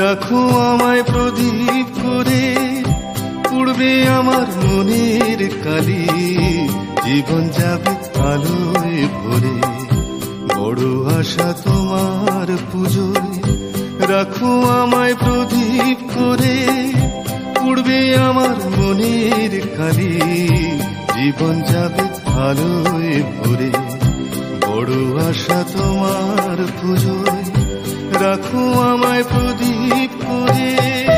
রাখো আমায় প্রদীপ করে, উড়বে আমার মনের কালি, জীবন যাবে আলোয় ভরে। বড় আশা তোমার পুজোয়, রাখো আমায় প্রদীপ করে, উড়বে আমার মনের কালি, জীবন যাবে আলোয় ভরে। বড় আশা তোমার পুজোয়, রাখো আমায় প্রদীপ করে।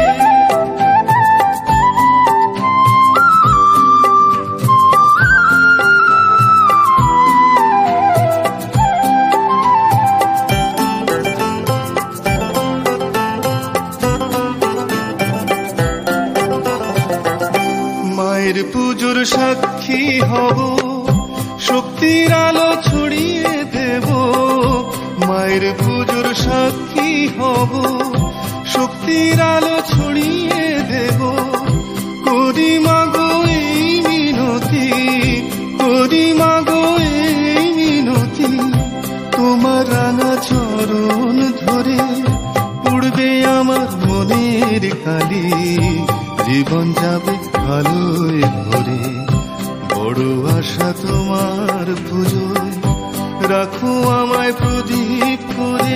মায়ের পুজোর সাক্ষী হব, শক্তির আলো ছড়িয়ে দেব। মায়ের পুজোর সাক্ষী হব, শক্তির আলো ছড়িয়ে দেব। করি মাগো এই মিনতি, করি মাগো এই মিনতি, তোমার রাঙা চরণ ধরে। উড়বে আমার মনের কালি, জীবন যাবে আলোয় ভরে। বড় আশা তোমার পুজোয়, রাখো আমায় প্রদীপ করে।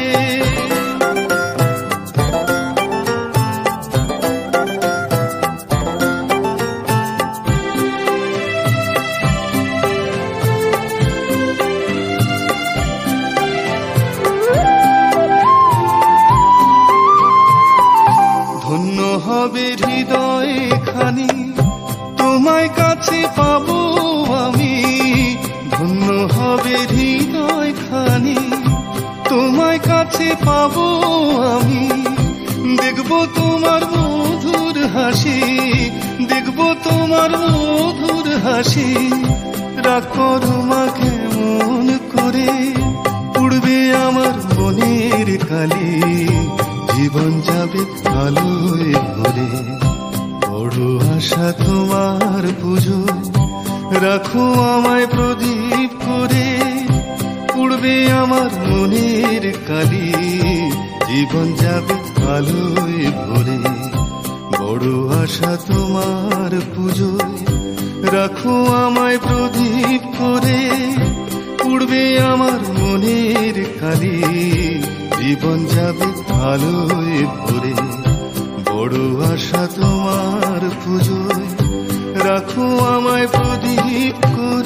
ধন্য হবে হৃদয় খানি, তোমায় কাছে পাবো আমি। ধন্য হবে হৃদয় খানি, তোমায় কাছে পাবো আমি। দেখবো তোমার মধুর হাসি, দেখবো তোমার মধুর হাসি। রাখো মা কেমন করে, উড়বে আমার মনের কালি, জীবন যাবে আলোয় ভরে। বড় আশা তোমার পুজোয়, রাখো আমায় প্রদীপ করে। উড়বে আমার মনের কালি, জীবন যাবে আলোয় ভরে। বড় আশা তোমার পুজোয়, রাখো আমায় প্রদীপ করে। উড়বে আমার মনের কালি, জীবন যাবে আলোয় ভরে। বড় আশা তোমার পুজোয়, রাখো আমায় প্রদীপ করে।